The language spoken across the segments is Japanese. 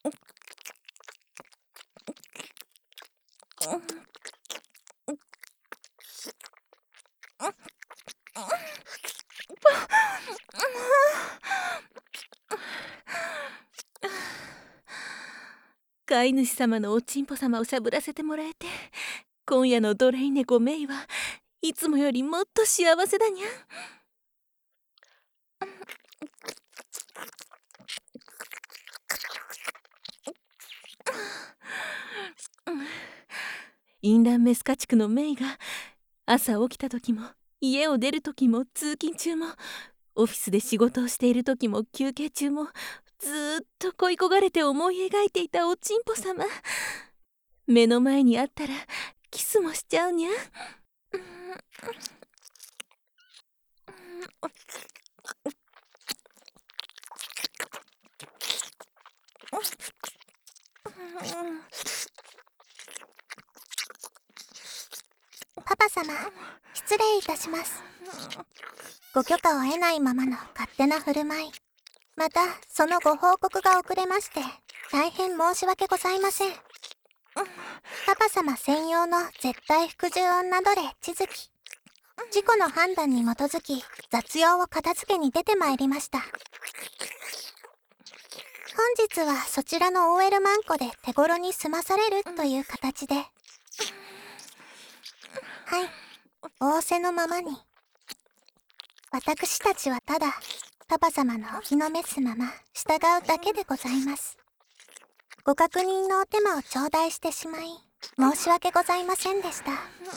飼い主様のおちんぽ様をしゃぶらせてもらえて、今夜の奴隷猫メイはいつもよりもっと幸せだにゃ。インランメス家畜のメイが朝起きた時も家を出る時も通勤中もオフィスで仕事をしている時も休憩中もずーっと恋焦がれて思い描いていたおちんぽ様、目の前にあったらキスもしちゃうにゃ。 パパ様、失礼いたします。ご許可を得ないままの勝手な振る舞い、またそのご報告が遅れまして大変申し訳ございません。パパ様専用の絶対服従女奴隷千月、自己の判断に基づき雑用を片付けに出てまいりました。本日はそちらの OL マンコで手頃に済まされるという形で、はい、仰せのままに。私たちはただパパ様のお気の召すまま従うだけでございます。ご確認のお手間を頂戴してしまい申し訳ございませんでした。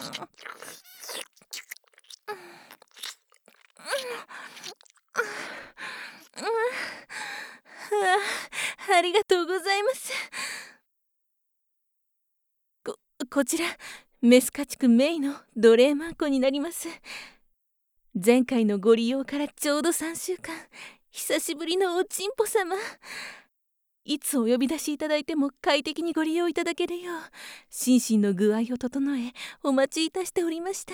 ありがとうございます。こちらメス家畜メイの奴隷マンコになります。前回のご利用からちょうど3週間、久しぶりのおちんぽ様。いつお呼び出しいただいても快適にご利用いただけるよう心身の具合を整えお待ちいたしておりました。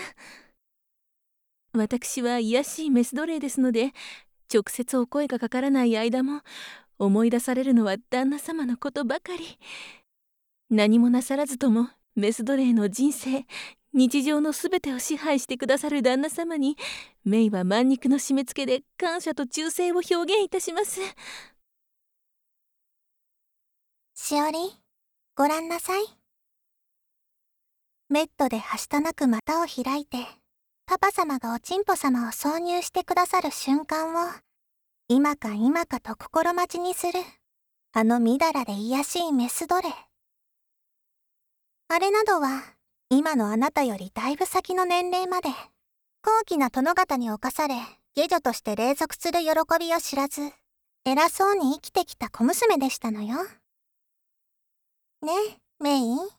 私は卑しいメス奴隷ですので、直接お声がかからない間も思い出されるのは旦那様のことばかり。何もなさらずともメス奴隷の人生、日常のすべてを支配してくださる旦那様に、メイは万肉の締め付けで感謝と忠誠を表現いたします。 しおり、ご覧なさい。メットではしたなく股を開いて、パパ様がおちんぽ様を挿入してくださる瞬間を、今か今かと心待ちにする、あのみだらで卑しいメス奴隷。あれなどは、今のあなたよりだいぶ先の年齢まで、高貴な殿方に侵され、下女として隷属する喜びを知らず、偉そうに生きてきた小娘でしたのよ。ねえ、メイ。 はい。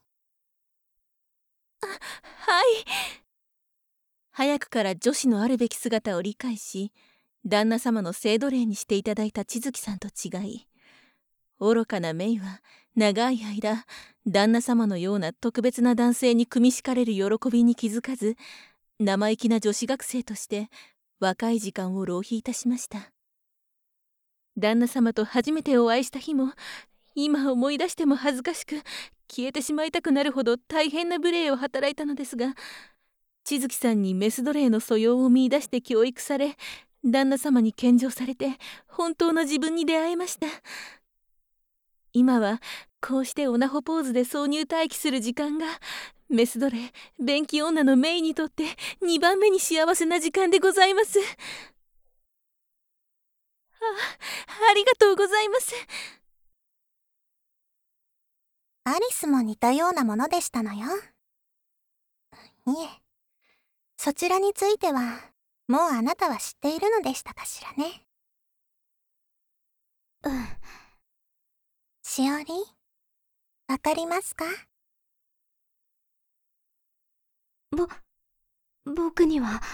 早くから女子のあるべき姿を理解し、旦那様の性奴隷にしていただいた千月さんと違い、愚かなメイは長い間旦那様のような特別な男性に組み敷かれる喜びに気づかず、生意気な女子学生として若い時間を浪費いたしました。旦那様と初めてお会いした日も、今思い出しても恥ずかしく消えてしまいたくなるほど大変な無礼を働いたのですが、千月さんにメス奴隷の素養を見出して教育され、旦那様に献上されて本当の自分に出会えました。今はこうしてオナホポーズで挿入待機する時間が、メス奴隷便器女のメイにとって2番目に幸せな時間でございます。ありがとうございます。 アリスも似たようなものでしたのよ。いえ、そちらについてはもうあなたは知っているのでしたかしらね。しおり、わかりますか？ 僕には。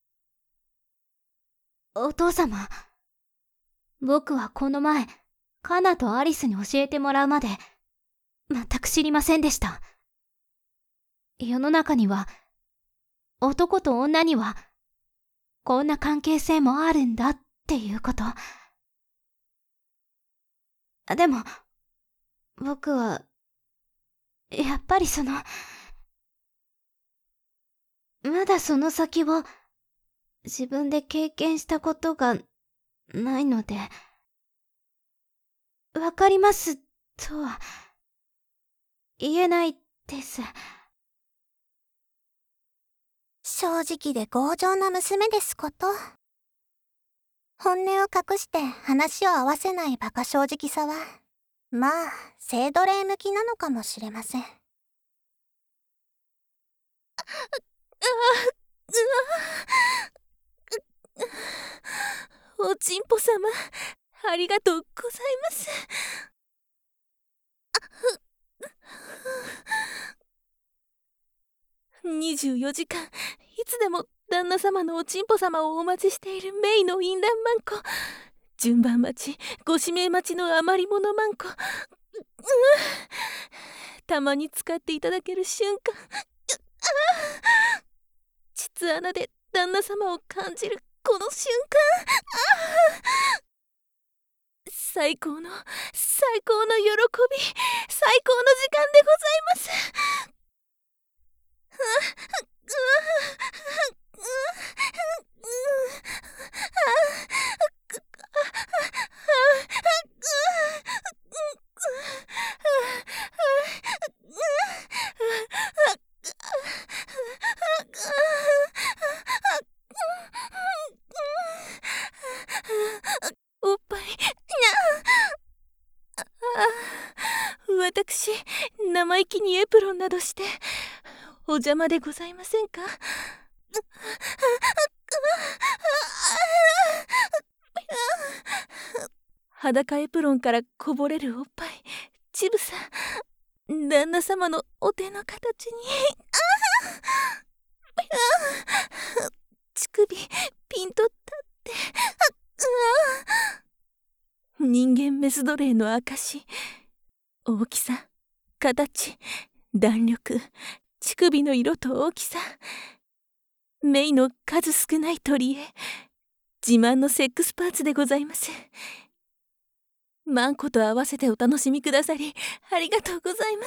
お父様、僕はこの前カナとアリスに教えてもらうまで全く知りませんでした。世の中には男と女にはこんな関係性もあるんだっていうこと。でも僕は、やっぱりまだその先を自分で経験したことがないので、わかりますとは言えないです。 正直で強情な娘ですこと。本音を隠して話を合わせない馬鹿正直さは、まあ、性奴隷向きなのかもしれません。 おちんぽ様、ありがとうございます。24時間、いつでも旦那様のおちんぽ様をお待ちしているメイの淫乱マンコ。順番待ち、ご指名待ちの余り物マンコ。たまに使っていただける瞬間、膣穴で旦那様を感じるこの瞬間、最高の喜び、最高の時間でございます。おっぱい、私、生意気にエプロンなどしてお邪魔でございませんか？裸エプロンからこぼれるおっぱい、ちぶさ、旦那様のお手の形に乳首ピンと立って人間メス奴隷の証、大きさ、形、弾力、乳首の色と大きさ、メイの数少ない取り柄、自慢のセックスパーツでございます。マンコと合わせてお楽しみくださりありがとうございます。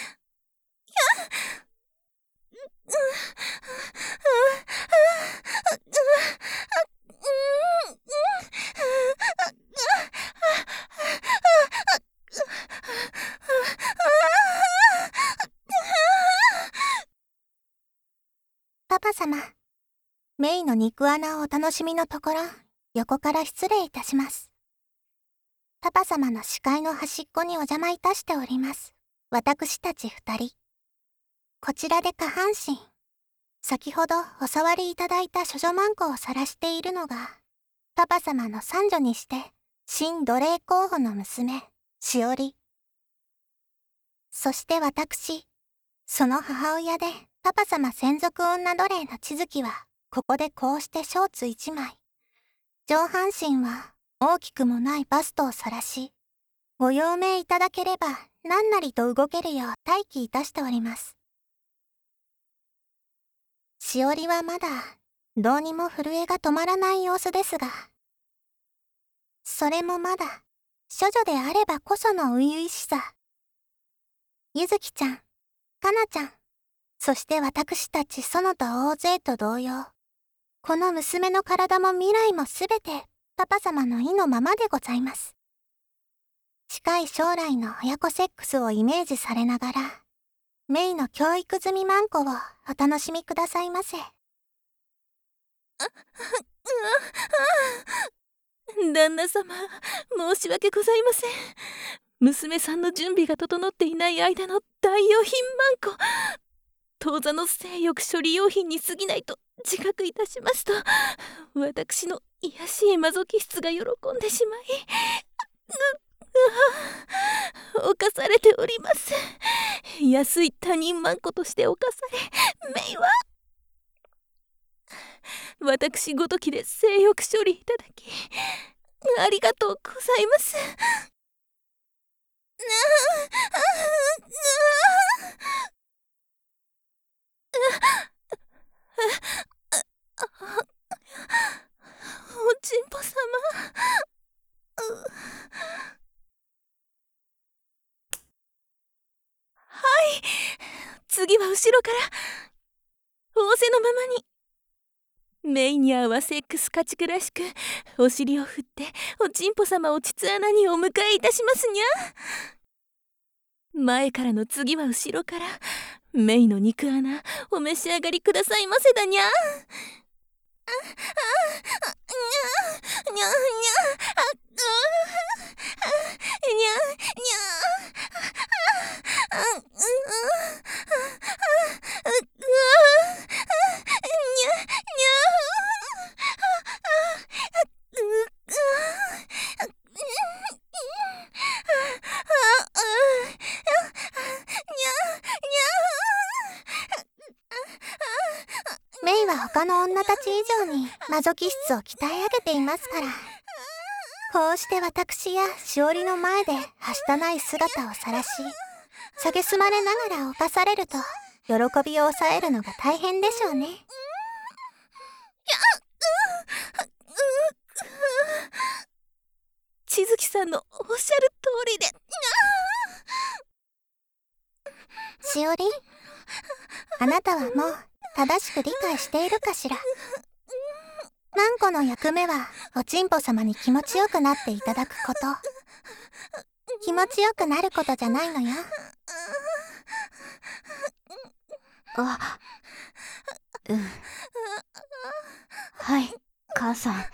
パパ様、メイの肉穴をお楽しみのところ、横から失礼いたします。パパ様の視界の端っこにお邪魔いたしております。私たち二人。こちらで下半身。先ほどお触りいただいた処女マンコを晒しているのが、パパ様の三女にして、新奴隷候補の娘、しおり。そして私、その母親で、パパ様専属女奴隷の千月は、ここでこうしてショーツ一枚。上半身は大きくもないバストを晒し、ご用命いただければ何なりと動けるよう待機いたしております。しおりはまだ、どうにも震えが止まらない様子ですが、それもまだ、処女であればこその初々しさ。ゆずきちゃん、かなちゃん、そして私たち園田大勢と同様、この娘の体も未来もすべてパパ様の意のままでございます。近い将来の親子セックスをイメージされながら、メイの教育済みマンコをお楽しみくださいませ。 旦那様、申し訳ございません。娘さんの準備が整っていない間の代用品マンコ、当座の性欲処理用品に過ぎないと自覚いたしますと、私の癒しいマゾキストが喜んでしまい、犯されております。安い他人マンコとして犯され、メイは私ごときで性欲処理いただきありがとうございます。おちんぽ様、 次は後ろから仰せのままに。メイに合わセックス家畜らしくお尻を振っておちんぽ様を膣穴にお迎えいたしますにゃ。前からの次は後ろからメイの肉穴お召し上がりくださいませだにゃ。にゃにゃメイは他の女たち以上にマゾキ質を鍛え上げていますから、こうして私やしおりの前ではしたない姿を晒し、蔑まれながら犯されると喜びを抑えるのが大変でしょうね。 千月さんのおっしゃる通りで。 しおり、あなたはもう正しく理解しているかしら。マンコの役目はおちんぽ様に気持ちよくなっていただくこと。気持ちよくなることじゃないのよ。 はい、母さん。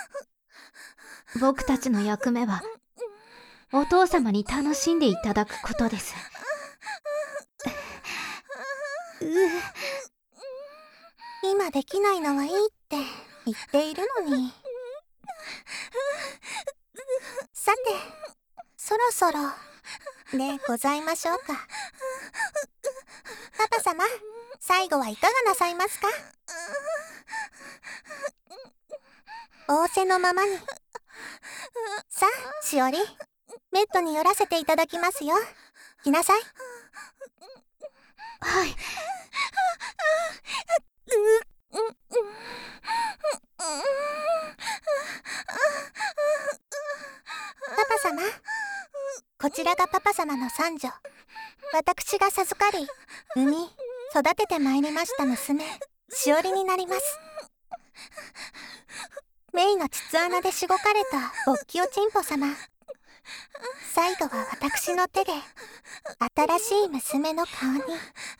僕たちの役目はお父様に楽しんでいただくことです。 今できないのはいいって言っているのに。さて、そろそろでございましょうか。パパ様、最後はいかがなさいますか？仰せのままに。さあ、しおり、ベッドに寄らせていただきますよ。来なさい。 はい。 パパ様、こちらがパパ様の三女、私が授かり産み育ててまいりました娘、しおりになります。メイの膣穴でしごかれた勃起おちんぽ様、最後は私の手で新しい娘の顔に。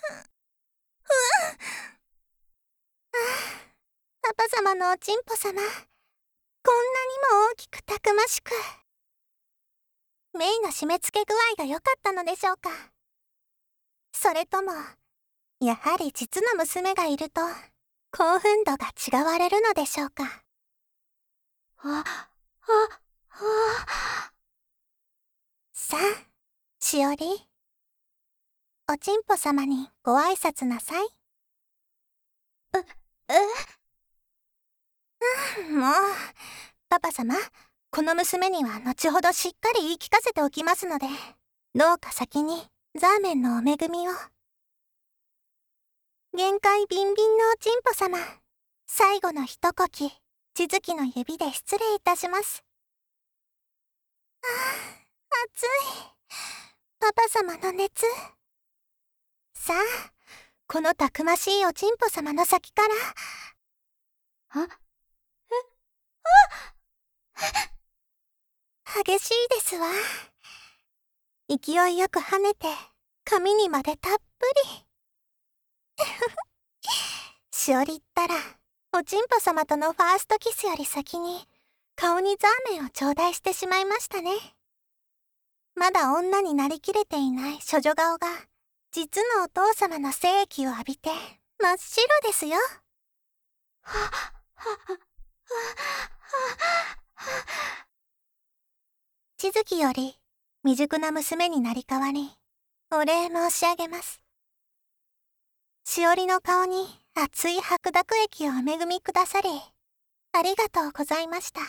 パパ様のおちんぽ様、こんなにも大きくたくましく。メイの締め付け具合が良かったのでしょうか。それともやはり実の娘がいると興奮度が違われるのでしょうか。さあ、しおり、おちんぽ様にご挨拶なさい。もう、パパ様、この娘には後ほどしっかり言い聞かせておきますので、どうか先にザーメンのお恵みを。限界ビンビンのおちんぽ様、最後の一呼吸、千月の指で失礼いたします。熱い。パパ様の熱。さあ、このたくましいおちんぽ様の先から。激しいですわ。勢いよく跳ねて、髪にまでたっぷり。しおりったら、おちんぽ様とのファーストキスより先に、顔にザーメンを頂戴してしまいましたね。まだ女になりきれていない処女顔が、実のお父様の精液を浴びて、真っ白ですよ。千月より未熟な娘になり代わり、お礼申し上げます。しおりの顔に熱い白濁液をお恵みくださり、ありがとうございました。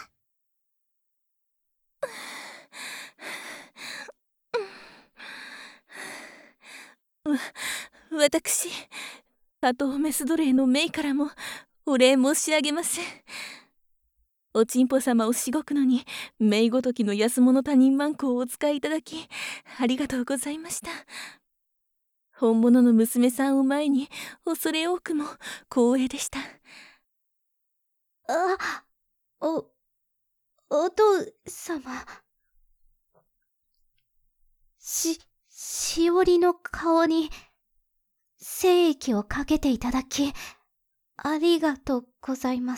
私、加藤メス奴隷のメイからもお礼申し上げます。おちんぽ様をしごくのにメイごときの安物他人マンコをお使いいただきありがとうございました。 本物の娘さんを前に恐れ多くも光栄でした。 お父様。しおりの顔に精液をかけていただき、ありがとうございます。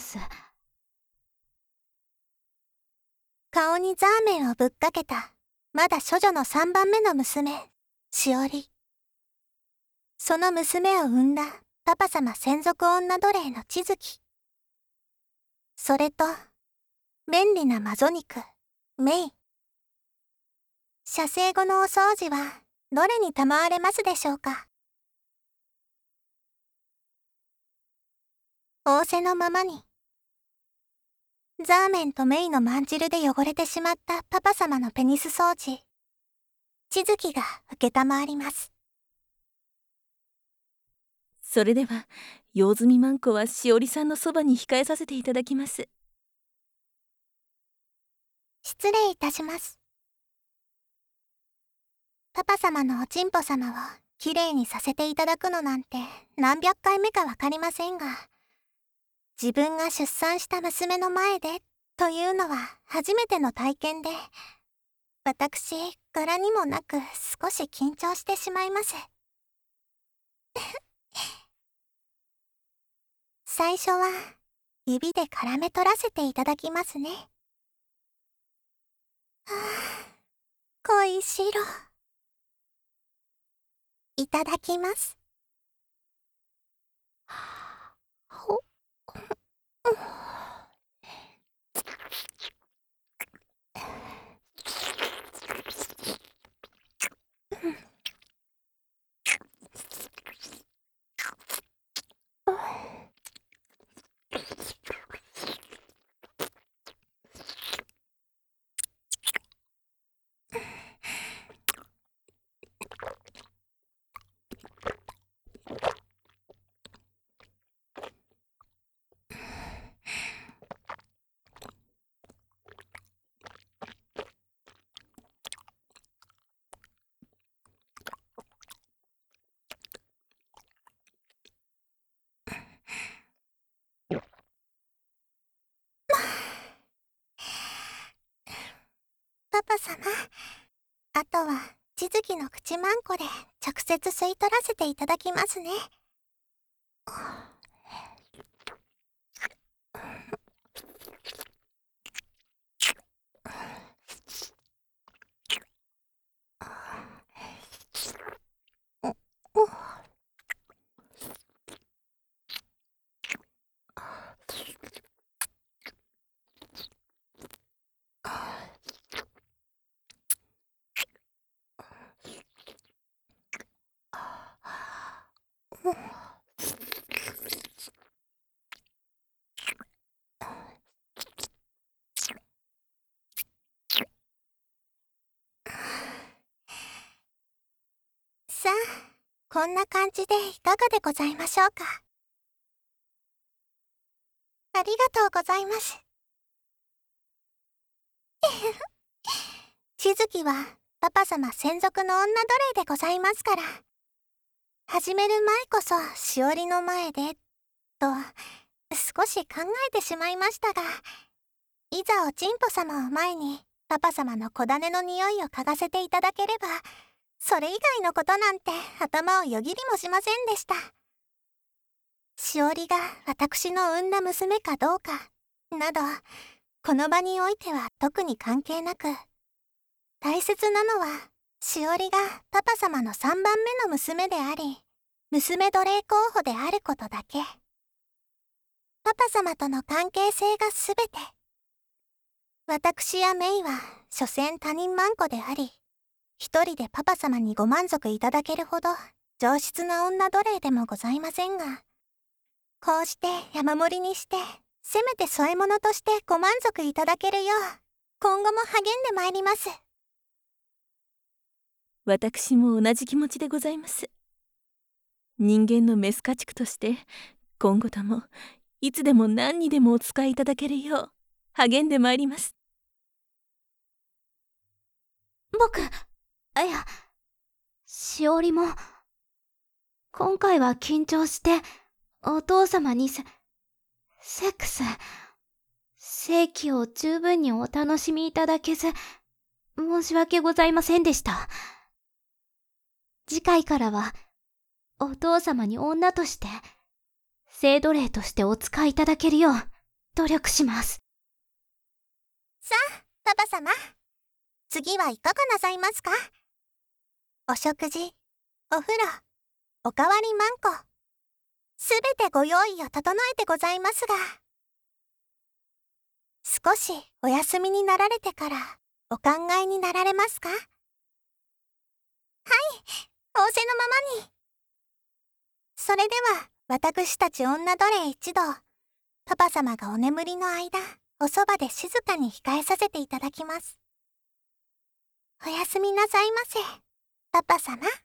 顔にザーメンをぶっかけた、まだ処女の3番目の娘、しおり。その娘を産んだパパ様専属女奴隷の千月。それと、便利なマゾ肉、メイ。射精後のお掃除は、どれに賜われますでしょうか。仰せのままに。ザーメンとメイのまんじるで汚れてしまったパパ様のペニス掃除。千月が承ります。 それでは、用済みまんこはしおりさんのそばに控えさせていただきます。 失礼いたします。パパ様のおちんぽ様をきれいにさせていただくのなんて何百回目かわかりませんが、自分が出産した娘の前でというのは初めての体験で、私、柄にもなく少し緊張してしまいます。最初は指で絡め取らせていただきますね。はあ、恋しろ。いただきます。ほっ。パパ様、あとは千月の口まんこで直接吸い取らせていただきますね。さあ、こんな感じでいかがでございましょうか。ありがとうございます。千月はパパ様専属の女奴隷でございますから、始める前こそしおりの前で、と少し考えてしまいましたが、いざおちんぽ様を前にパパ様の小種の匂いを嗅がせていただければ、それ以外のことなんて頭をよぎりもしませんでした。しおりが私の産んだ娘かどうかなど、この場においては特に関係なく、大切なのはしおりがパパ様の3番目の娘であり、娘奴隷候補であることだけ。パパ様との関係性がすべて。私やメイは所詮他人まんこであり、一人でパパ様にご満足いただけるほど上質な女奴隷でもございませんが、こうして山盛りにして、せめて添え物としてご満足いただけるよう、今後も励んでまいります。 私も同じ気持ちでございます。人間のメス家畜として、今後ともいつでも何にでもお使いいただけるよう励んでまいります。 僕、いや、しおりも今回は緊張して、お父様にセックス、性器を十分にお楽しみいただけず、申し訳ございませんでした。次回からは、お父様に女として、性奴隷としてお使いいただけるよう、努力します。 さあ、パパ様。次はいかがなさいますか？お食事、お風呂、おかわりまんこ。すべてご用意を整えてございますが。少しお休みになられてからお考えになられますか？はい、仰せのままに。それでは、私たち女奴隷一同、パパ様がお眠りの間、おそばで静かに控えさせていただきます。おやすみなさいませ、パパ様。